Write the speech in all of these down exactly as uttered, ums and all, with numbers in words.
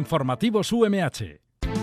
Informativos U M H.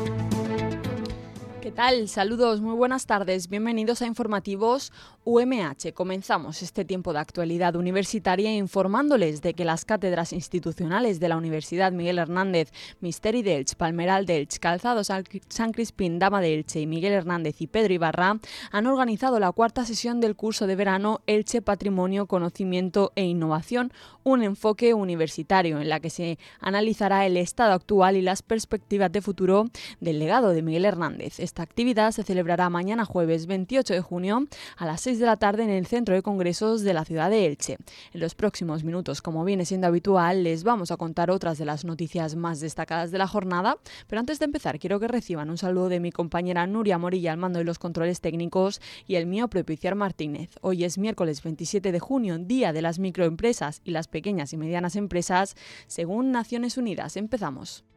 ¿Qué tal? Saludos, muy buenas tardes. Bienvenidos a Informativos U M H. Comenzamos este tiempo de actualidad universitaria informándoles de que las cátedras institucionales de la Universidad Miguel Hernández, Misteri d'Elx, Palmeral d'Elx, Calzado San Crispín, Dama de Elche y Miguel Hernández y Pedro Ibarra han organizado la cuarta sesión del curso de verano Elche Patrimonio, Conocimiento e Innovación, un enfoque universitario en la que se analizará el estado actual y las perspectivas de futuro del legado de Miguel Hernández. Esta actividad se celebrará mañana jueves veintiocho de junio a las seis de la tarde en el Centro de Congresos de la ciudad de Elche. En los próximos minutos, como viene siendo habitual, les vamos a contar otras de las noticias más destacadas de la jornada, pero antes de empezar quiero que reciban un saludo de mi compañera Nuria Morilla al mando de los controles técnicos y el mío propio Iciar Martínez. Hoy es miércoles veintisiete de junio, Día de las Microempresas y las Pequeñas y Medianas Empresas, según Naciones Unidas. Empezamos.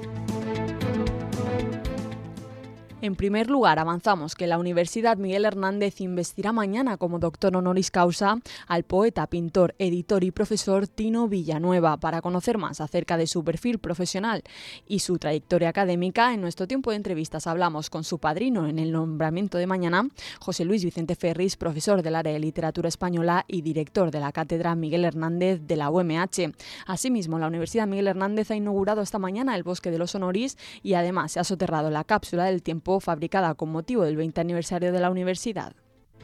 En primer lugar, avanzamos que la Universidad Miguel Hernández investirá mañana como doctor honoris causa al poeta, pintor, editor y profesor Tino Villanueva. Para conocer más acerca de su perfil profesional y su trayectoria académica, en nuestro tiempo de entrevistas hablamos con su padrino en el nombramiento de mañana, José Luis Vicente Ferris, profesor del área de literatura española y director de la Cátedra Miguel Hernández de la U M H. Asimismo, la Universidad Miguel Hernández ha inaugurado esta mañana el Bosque de los Honoris y además se ha soterrado la cápsula del tiempo fabricada con motivo del veinte aniversario de la universidad.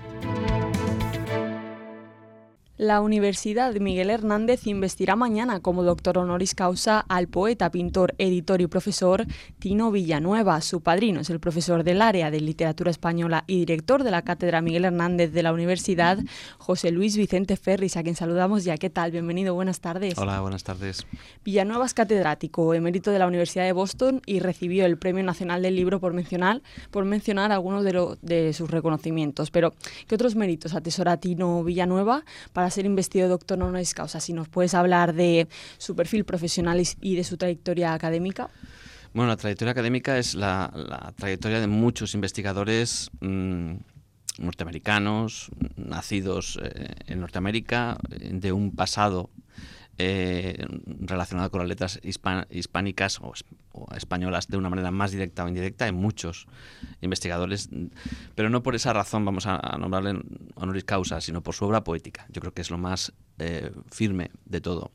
La Universidad Miguel Hernández investirá mañana como doctor honoris causa al poeta, pintor, editor y profesor Tino Villanueva. Su padrino es el profesor del área de literatura española y director de la Cátedra Miguel Hernández de la universidad, José Luis Vicente Ferris, a quien saludamos ya. ¿Qué tal? Bienvenido, buenas tardes. Hola, buenas tardes. Villanueva es catedrático, emérito de la Universidad de Boston y recibió el Premio Nacional del Libro por mencionar, por mencionar algunos de, lo, de sus reconocimientos. Pero, ¿qué otros méritos atesora Tino Villanueva para ser investido doctor honoris causa? Si nos puedes hablar de su perfil profesional y de su trayectoria académica. Bueno, la trayectoria académica es la, la trayectoria de muchos investigadores mmm, norteamericanos, nacidos eh, en Norteamérica, de un pasado eh, relacionado con las letras hispan- hispánicas o, o españolas de una manera más directa o indirecta. Hay muchos investigadores, pero no por esa razón vamos a, a nombrarle honoris causa, sino por su obra poética. Yo creo que es lo más eh, firme de todo.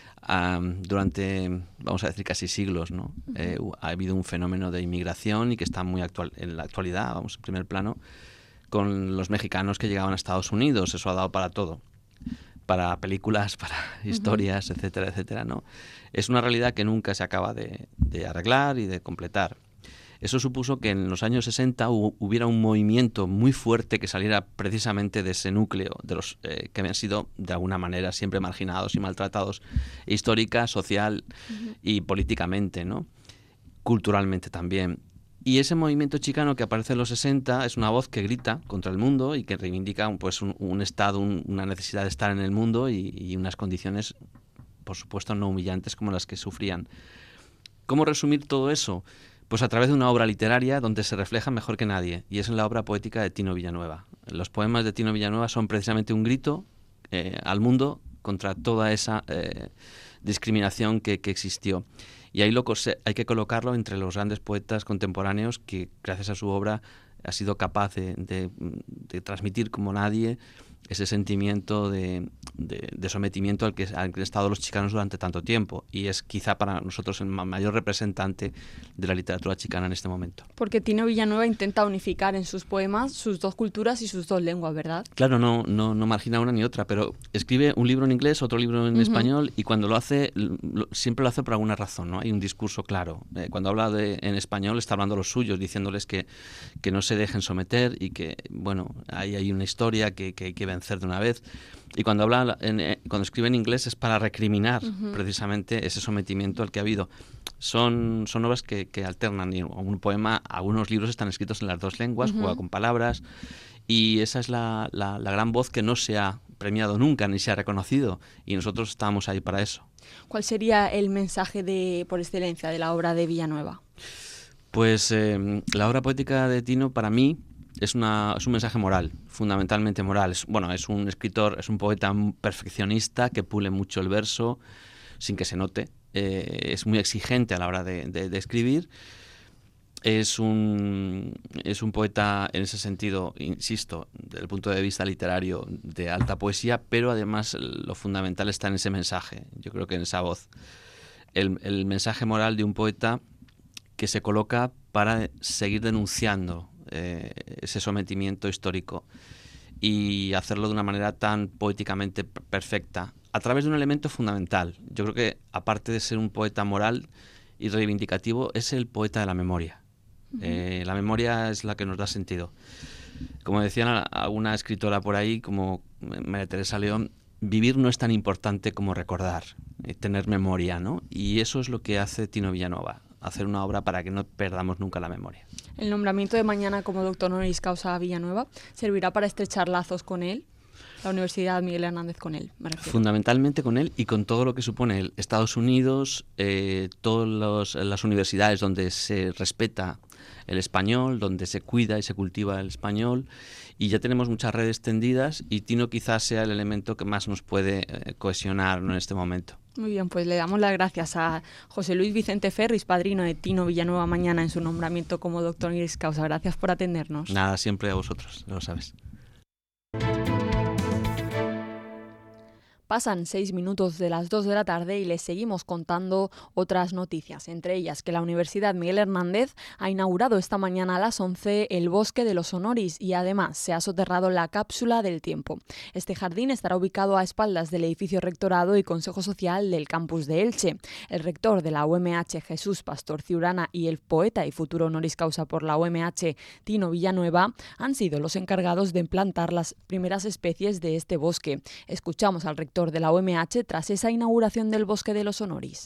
Um, durante, vamos a decir, casi siglos, ¿no? Uh-huh. eh, ha habido un fenómeno de inmigración y que está muy actual en la actualidad, vamos, en primer plano, con los mexicanos que llegaban a Estados Unidos. Eso ha dado para todo, para películas, para historias, uh-huh. etcétera, etcétera, ¿no? Es una realidad que nunca se acaba de, de arreglar y de completar. Eso supuso que en los años sesenta hu- hubiera un movimiento muy fuerte que saliera precisamente de ese núcleo, de los eh, que habían sido de alguna manera siempre marginados y maltratados, histórica, social uh-huh. y políticamente, ¿no? Culturalmente también. Y ese movimiento chicano que aparece en los sesenta es una voz que grita contra el mundo y que reivindica pues, un, un estado, un, una necesidad de estar en el mundo y, y unas condiciones, por supuesto, no humillantes como las que sufrían. ¿Cómo resumir todo eso? Pues a través de una obra literaria donde se refleja mejor que nadie, y es en la obra poética de Tino Villanueva. Los poemas de Tino Villanueva son precisamente un grito eh, al mundo contra toda esa eh, discriminación que, que existió. Y ahí lo, hay que colocarlo entre los grandes poetas contemporáneos que, gracias a su obra, ha sido capaz de, de, de transmitir como nadie ese sentimiento de, de, de sometimiento al que han estado los chicanos durante tanto tiempo, y es quizá para nosotros el mayor representante de la literatura chicana en este momento. Porque Tino Villanueva intenta unificar en sus poemas sus dos culturas y sus dos lenguas, ¿verdad? Claro, no, no, no margina una ni otra, pero escribe un libro en inglés, otro libro en uh-huh. español, y cuando lo hace, lo, siempre lo hace por alguna razón, ¿no? Hay un discurso claro. Eh, cuando habla de, en español está hablando a los suyos, diciéndoles que, que no se dejen someter y que, bueno, ahí hay una historia que, que hay que vencer de una vez. Y cuando habla en, eh, cuando escribe en inglés es para recriminar uh-huh. precisamente ese sometimiento al que ha habido. Son, son obras que, que alternan, y un poema, algunos libros están escritos en las dos lenguas, uh-huh. juega con palabras, y esa es la, la, la gran voz que no se ha premiado nunca ni se ha reconocido, y nosotros estamos ahí para eso. ¿Cuál sería el mensaje de por excelencia de la obra de Villanueva? Pues eh, la obra poética de Tino, para mí, es, una, es un mensaje moral, fundamentalmente moral. Es, bueno, es un escritor, es un poeta perfeccionista que pule mucho el verso sin que se note. eh, es muy exigente a la hora de, de, de escribir. Es un, es un poeta en ese sentido, insisto, desde el punto de vista literario, de alta poesía, pero además lo fundamental está en ese mensaje, yo creo que en esa voz. El, el mensaje moral de un poeta que se coloca para seguir denunciando eh, ese sometimiento histórico y hacerlo de una manera tan poéticamente perfecta, a través de un elemento fundamental. Yo creo que, aparte de ser un poeta moral y reivindicativo, es el poeta de la memoria. Eh, la memoria es la que nos da sentido. Como decía alguna escritora por ahí, como María Teresa León, vivir no es tan importante como recordar, eh, tener memoria, ¿no? Y eso es lo que hace Tino Villanueva, hacer una obra para que no perdamos nunca la memoria. ¿El nombramiento de mañana como doctor honoris causa a Villanueva servirá para estrechar lazos con él? La Universidad Miguel Hernández con él, me refiero. Fundamentalmente con él y con todo lo que supone el Estados Unidos, eh, todas las universidades donde se respeta el español, donde se cuida y se cultiva el español, y ya tenemos muchas redes tendidas y Tino quizás sea el elemento que más nos puede eh, cohesionar, ¿no?, en este momento. Muy bien, pues le damos las gracias a José Luis Vicente Ferris, padrino de Tino Villanueva mañana en su nombramiento como doctor honoris causa. Gracias por atendernos. Nada, siempre a vosotros, lo sabes. Pasan seis minutos de las dos de la tarde y les seguimos contando otras noticias, entre ellas que la Universidad Miguel Hernández ha inaugurado esta mañana a las once el Bosque de los Honoris y además se ha soterrado la cápsula del tiempo. Este jardín estará ubicado a espaldas del edificio Rectorado y Consejo Social del campus de Elche. El rector de la U M H, Jesús Pastor Ciurana, y el poeta y futuro honoris causa por la U M H, Tino Villanueva, han sido los encargados de plantar las primeras especies de este bosque. Escuchamos al rector de la U M H tras esa inauguración del Bosque de los Honoris.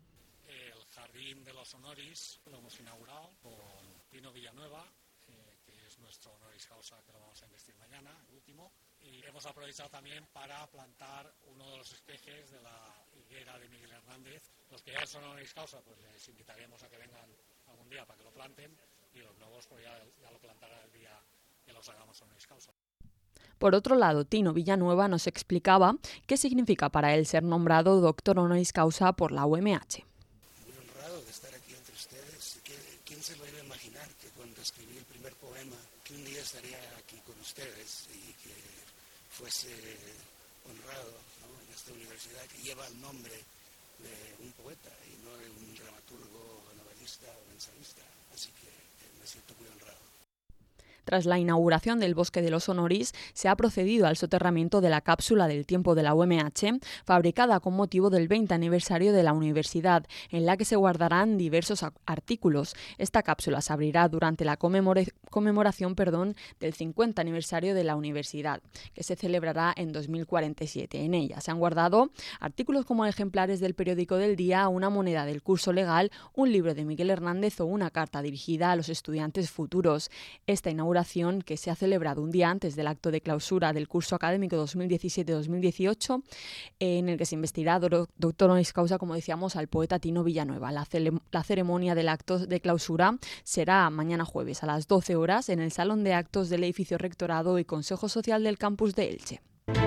El Jardín de los Honoris lo hemos inaugurado con Tino Villanueva, eh, que es nuestro honoris causa, que lo vamos a investir mañana, el último, y hemos aprovechado también para plantar uno de los especies de la higuera de Miguel Hernández. Los que ya son honoris causa, pues les invitaremos a que vengan algún día para que lo planten, y los nuevos pues ya, ya lo plantarán el día que los hagamos honoris causa. Por otro lado, Tino Villanueva nos explicaba qué significa para él ser nombrado doctor honoris causa por la U M H. Muy honrado de estar aquí entre ustedes. ¿Quién se lo iba a imaginar que cuando escribí el primer poema, que un día estaría aquí con ustedes y que fuese honrado, ¿no?, en esta universidad que lleva el nombre de un poeta y no de un dramaturgo, novelista o ensayista? Así que me siento muy honrado. Tras la inauguración del Bosque de los Honoris, se ha procedido al soterramiento de la cápsula del tiempo de la U M H, fabricada con motivo del veinte aniversario de la universidad, en la que se guardarán diversos artículos. Esta cápsula se abrirá durante la conmemora conmemoración perdón, del cincuenta aniversario de la universidad, que se celebrará en dos mil cuarenta y siete. En ella se han guardado artículos como ejemplares del periódico del día, una moneda del curso legal, un libro de Miguel Hernández o una carta dirigida a los estudiantes futuros. Esta inauguración, que se ha celebrado un día antes del acto de clausura del curso académico dos mil diecisiete dos mil dieciocho, en el que se investirá doctor honoris causa, como decíamos, al poeta Tino Villanueva. La, la ceremonia del acto de clausura será mañana jueves a las doce horas en el Salón de Actos del edificio Rectorado y Consejo Social del campus de Elche.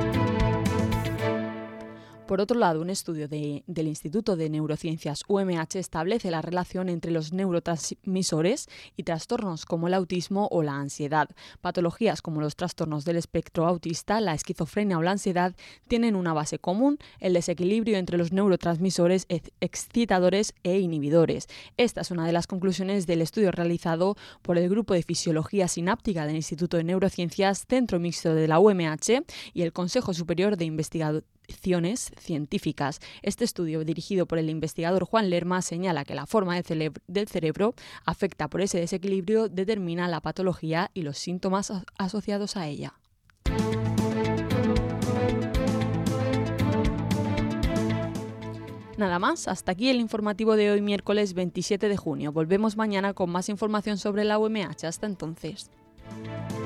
Por otro lado, un estudio de, del Instituto de Neurociencias U M H establece la relación entre los neurotransmisores y trastornos como el autismo o la ansiedad. Patologías como los trastornos del espectro autista, la esquizofrenia o la ansiedad tienen una base común, el desequilibrio entre los neurotransmisores excitadores e inhibidores. Esta es una de las conclusiones del estudio realizado por el Grupo de Fisiología Sináptica del Instituto de Neurociencias, Centro Mixto de la U M H y el Consejo Superior de Investigadores científicas. Este estudio, dirigido por el investigador Juan Lerma, señala que la forma del, cere- del cerebro afecta por ese desequilibrio, determina la patología y los síntomas a- asociados a ella. Nada más, hasta aquí el informativo de hoy, miércoles veintisiete de junio. Volvemos mañana con más información sobre la U M H. Hasta entonces.